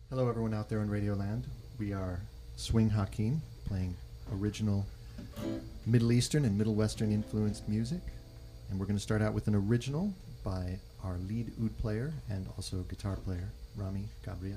Hello, everyone out there in Radioland. We are Swing Hakeem, playing original Middle Eastern and Middle Western influenced music. And we're going to start out with an original by our lead oud player and also guitar player, Rami Gabriel.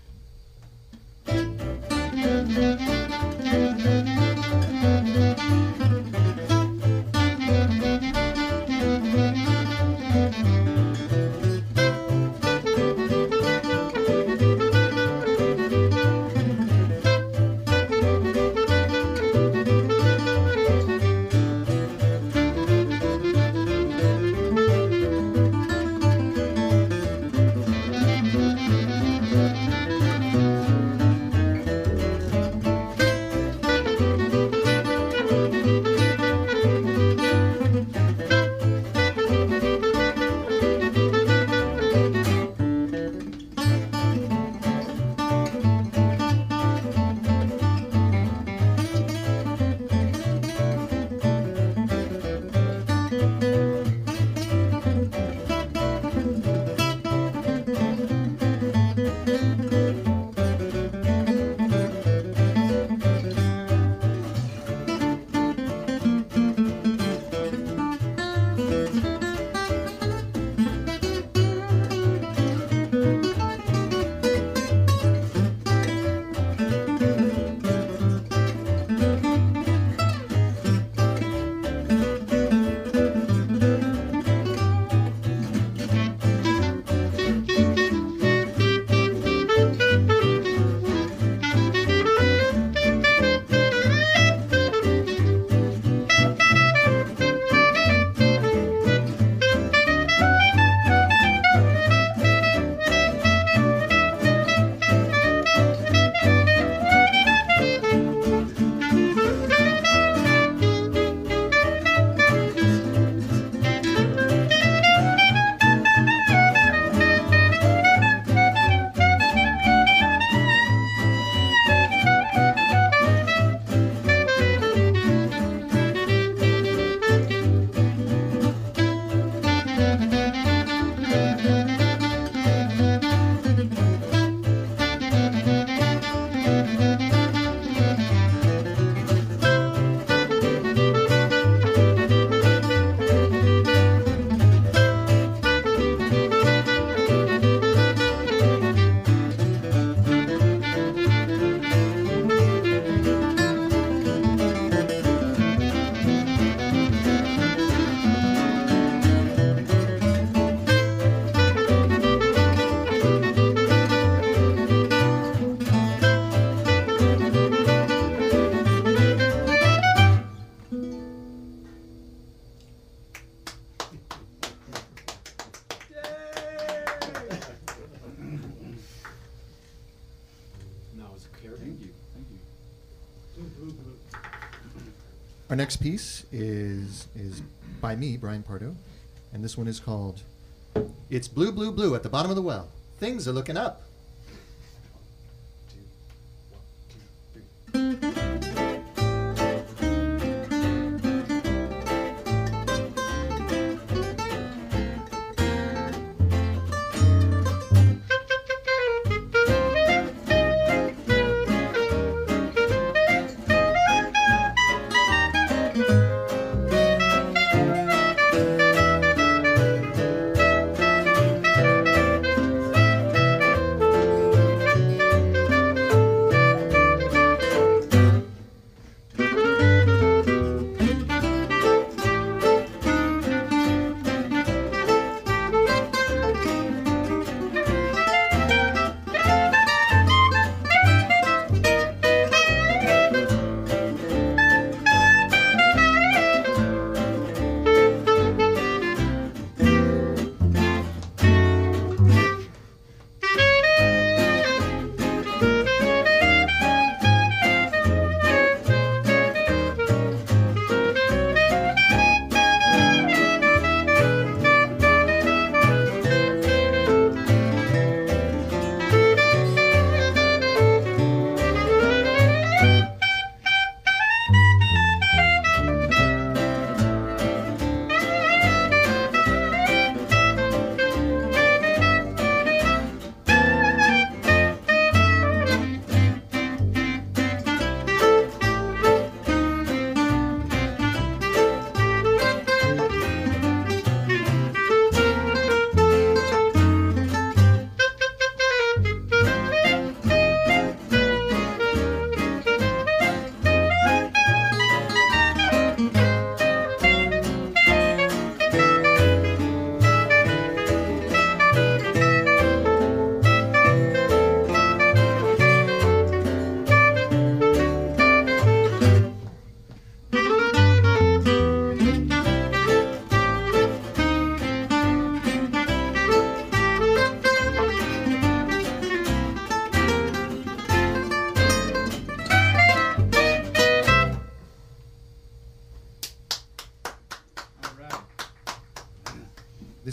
Our next piece is by me, Brian Pardo, and this one is called It's Blue, Blue, Blue at the Bottom of the Well. Things are looking up.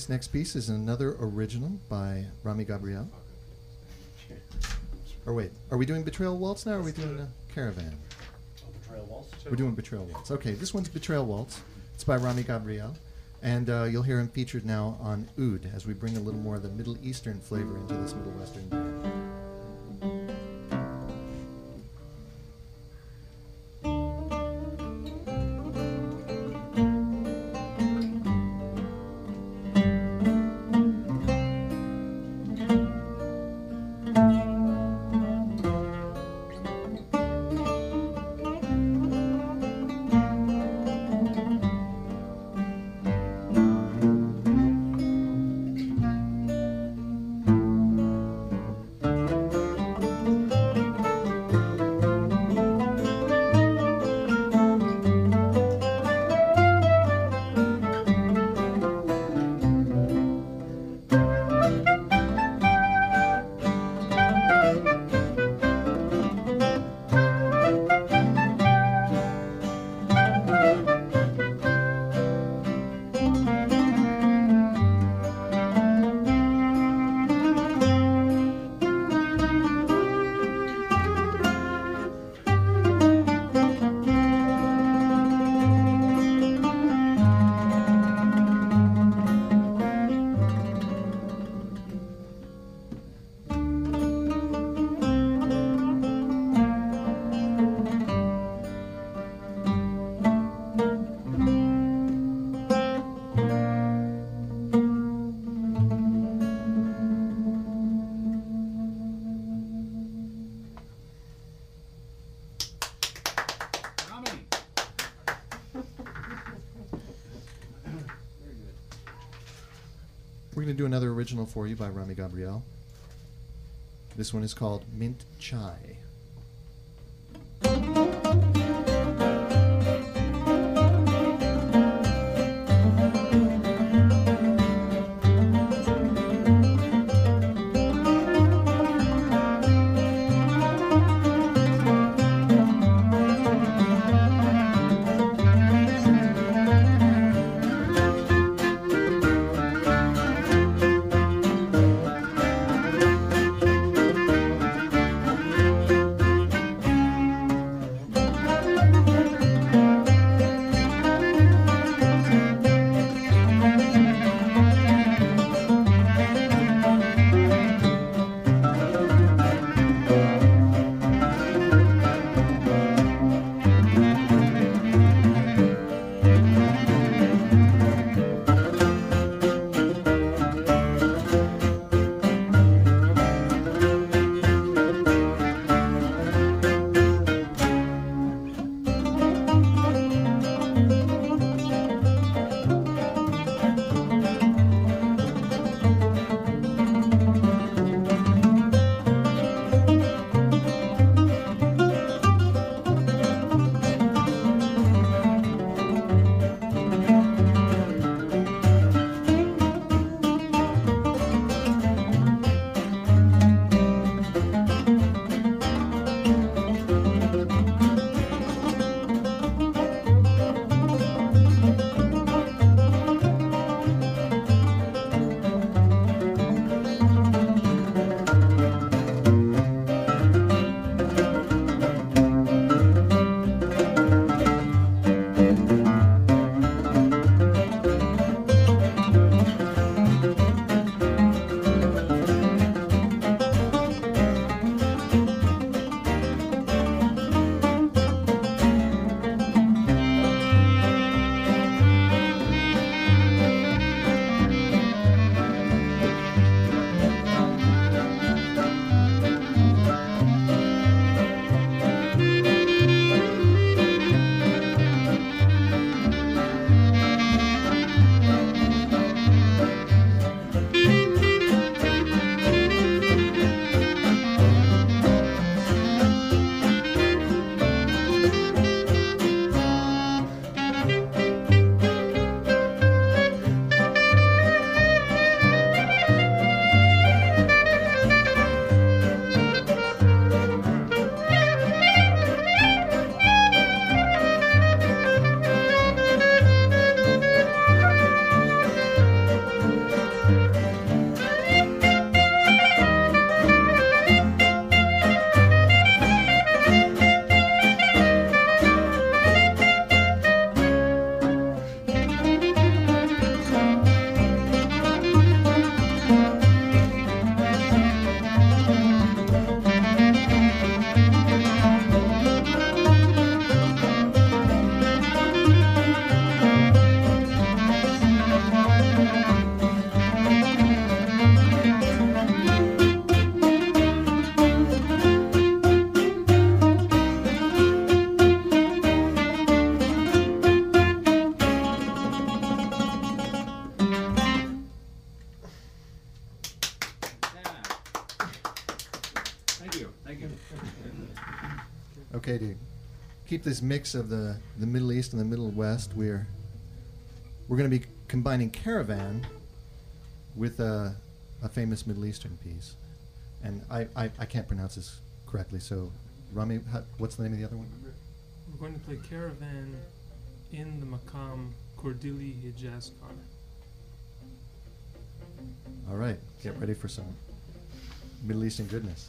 This next piece is another original by Rami Gabriel. Or wait, are we doing Betrayal Waltz now, or are we doing a Caravan? Betrayal Waltz. We're doing Betrayal Waltz. Okay, this one's Betrayal Waltz. It's by Rami Gabriel. And you'll hear him featured now on Oud as we bring a little more of the Middle Eastern flavor into this Middle Western band. We're going to do another original for you by Rami Gabriel. This one is called Mint Chai. Thank you. Thank you. Okay, to keep this mix of the Middle East and the Middle West, we're going to be combining Caravan with a famous Middle Eastern piece. And I can't pronounce this correctly, so Rami, what's the name of the other one? We're going to play Caravan in the Maqam Kordili Hijaz Khan. All right, get ready for some Middle Eastern goodness.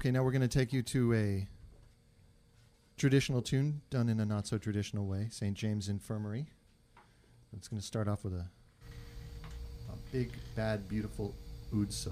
Okay, now we're going to take you to a traditional tune done in a not so traditional way, St. James Infirmary. It's going to start off with a big, bad, beautiful oud solo.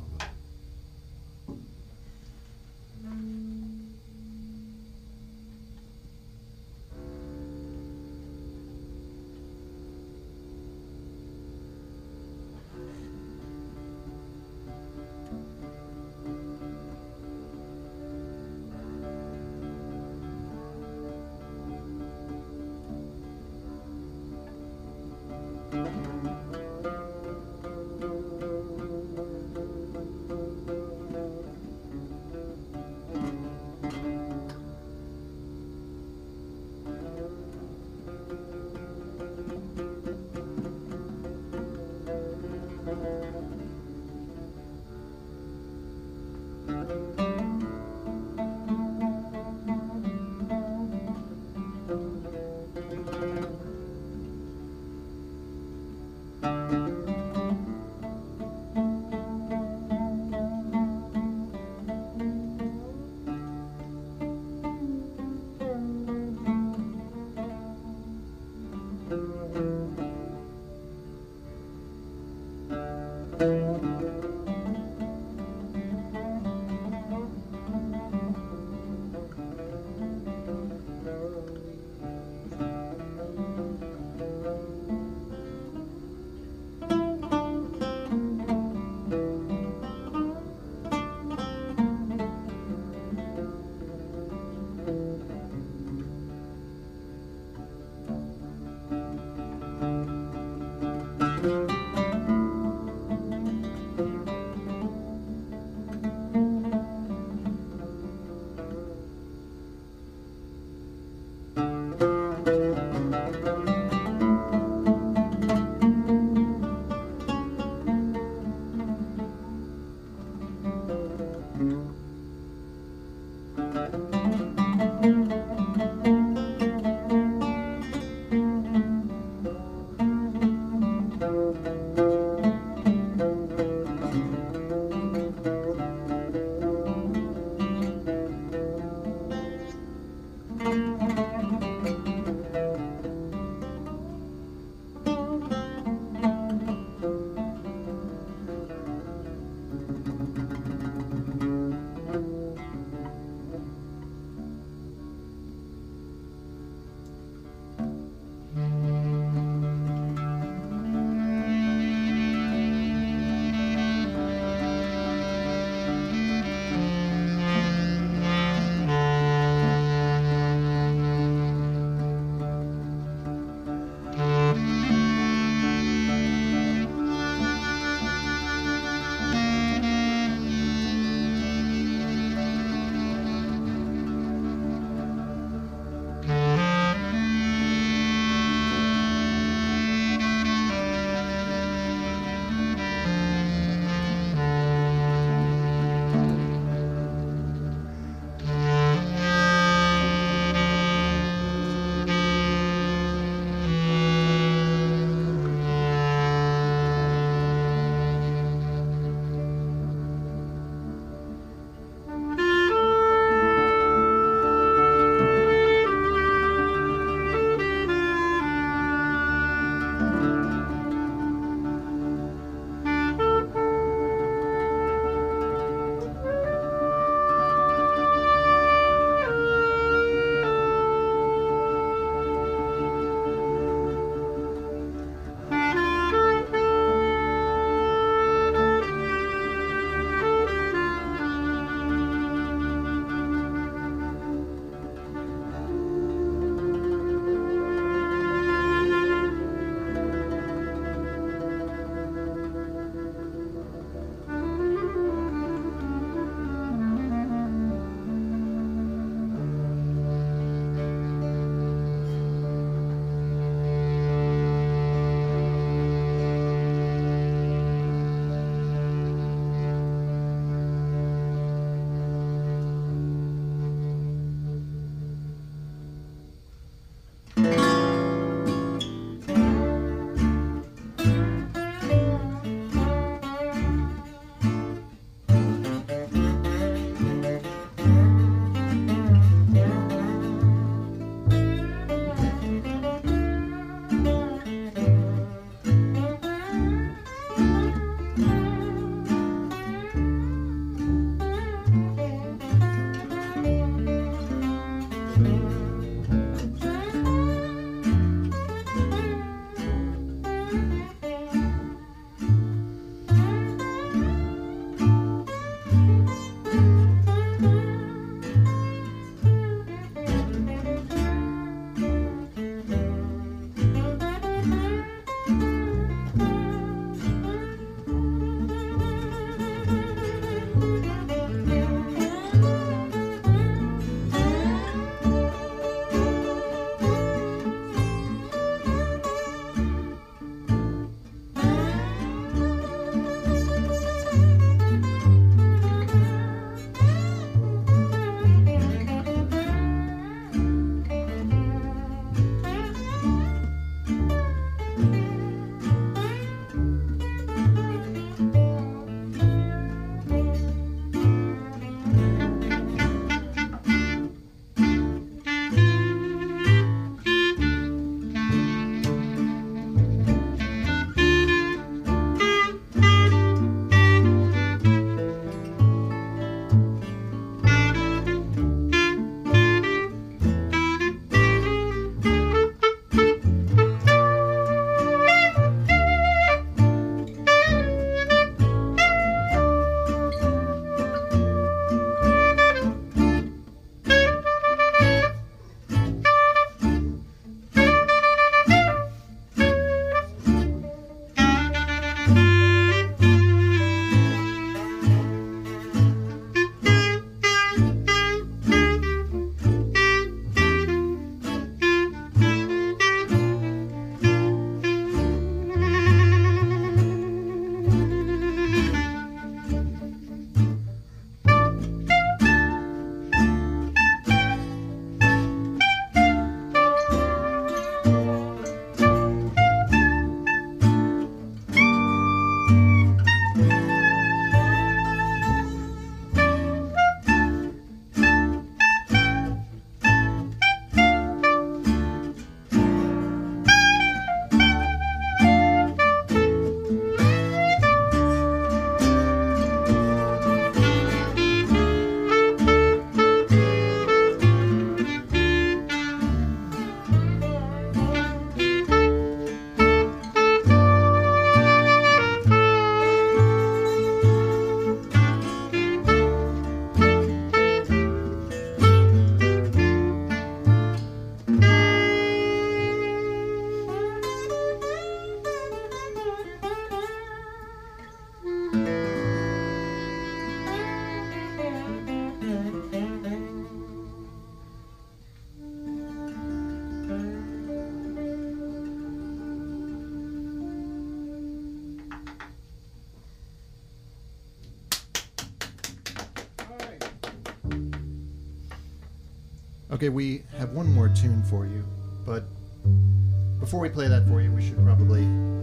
Okay, we have one more tune for you, but before we play that for you, we should probably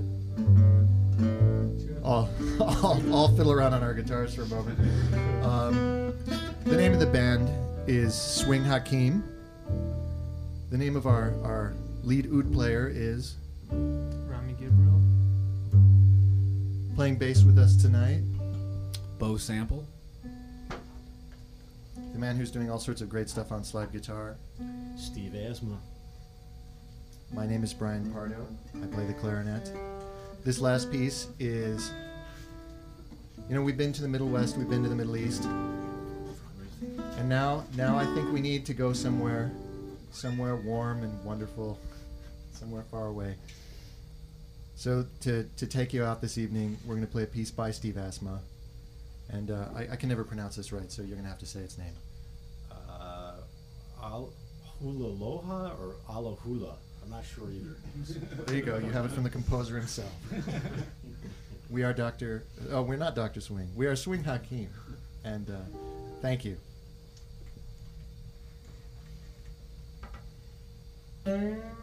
all fiddle around on our guitars for a moment. The name of the band is Swing Hakim. The name of our lead oud player is Rami Gabriel. playing bass with us tonight. Bo Sample. The man who's doing all sorts of great stuff on slide guitar. Steve Asma. My name is Brian Pardo. I play the clarinet. This last piece is, we've been to the Middle West, we've been to the Middle East, and now I think we need to go somewhere warm and wonderful, somewhere far away. So to take you out this evening, we're going to play a piece by Steve Asma, and I can never pronounce this right, so you're going to have to say its name. Hula Loha or Ala Hula? I'm not sure either. There you go. You have it from the composer himself. We are we're not Dr. Swing. We are Swing Hakim, and thank you. Thank you.